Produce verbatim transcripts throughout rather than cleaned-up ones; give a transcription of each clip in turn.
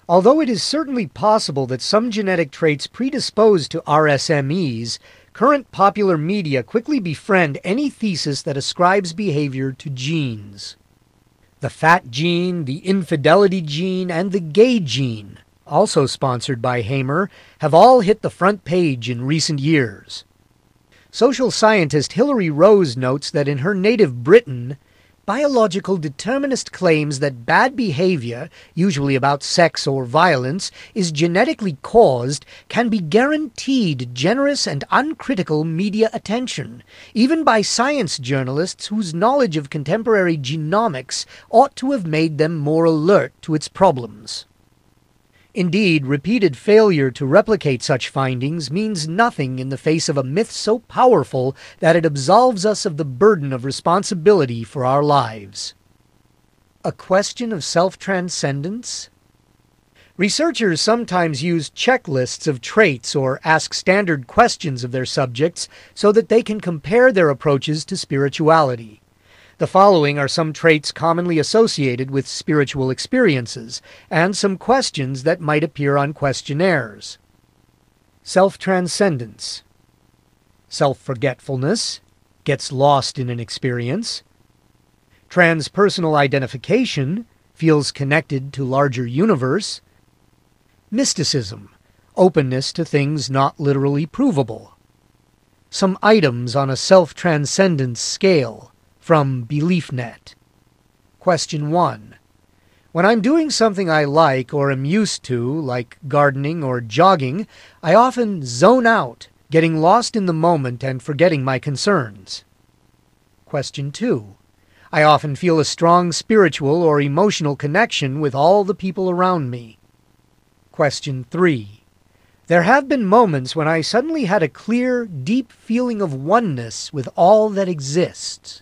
Although it is certainly possible that some genetic traits predispose to R S M Es, current popular media quickly befriend any thesis that ascribes behavior to genes. The fat gene, the infidelity gene, and the gay gene, also sponsored by Hamer, have all hit the front page in recent years. Social scientist Hilary Rose notes that in her native Britain, biological determinist claims that bad behavior, usually about sex or violence, is genetically caused can be guaranteed generous and uncritical media attention, even by science journalists whose knowledge of contemporary genomics ought to have made them more alert to its problems. Indeed, repeated failure to replicate such findings means nothing in the face of a myth so powerful that it absolves us of the burden of responsibility for our lives. A question of self-transcendence? Researchers sometimes use checklists of traits or ask standard questions of their subjects so that they can compare their approaches to spirituality. The following are some traits commonly associated with spiritual experiences, and some questions that might appear on questionnaires. Self-transcendence. Self-forgetfulness. Gets lost in an experience. Transpersonal identification. Feels connected to larger universe. Mysticism. Openness to things not literally provable. Some items on a self-transcendence scale. From BeliefNet. Question one. When I'm doing something I like or am used to, like gardening or jogging, I often zone out, getting lost in the moment and forgetting my concerns. Question two. I often feel a strong spiritual or emotional connection with all the people around me. Question three. There have been moments when I suddenly had a clear, deep feeling of oneness with all that exists.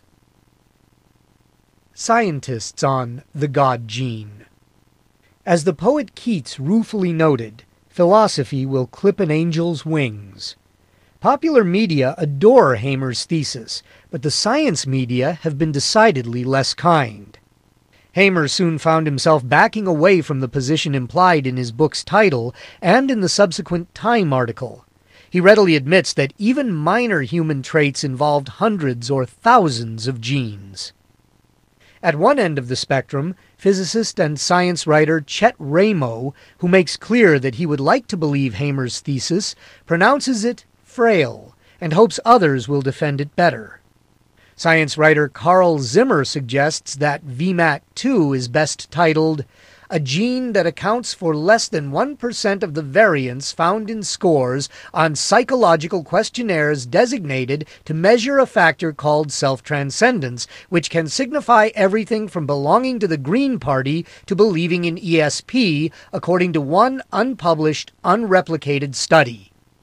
Scientists on the God gene. As the poet Keats ruefully noted, philosophy will clip an angel's wings. Popular media adore Hamer's thesis, but the science media have been decidedly less kind. Hamer soon found himself backing away from the position implied in his book's title and in the subsequent Time article. He readily admits that even minor human traits involved hundreds or thousands of genes. At one end of the spectrum, physicist and science writer Chet Ramo, who makes clear that he would like to believe Hamer's thesis, pronounces it frail and hopes others will defend it better. Science writer Carl Zimmer suggests that V MAT two is best titled, "A Gene That Accounts for Less Than one percent of the Variance Found in Scores on Psychological Questionnaires Designated to Measure a Factor Called Self-Transcendence, which can signify everything from belonging to the Green Party to believing in E S P, according to one unpublished, unreplicated study."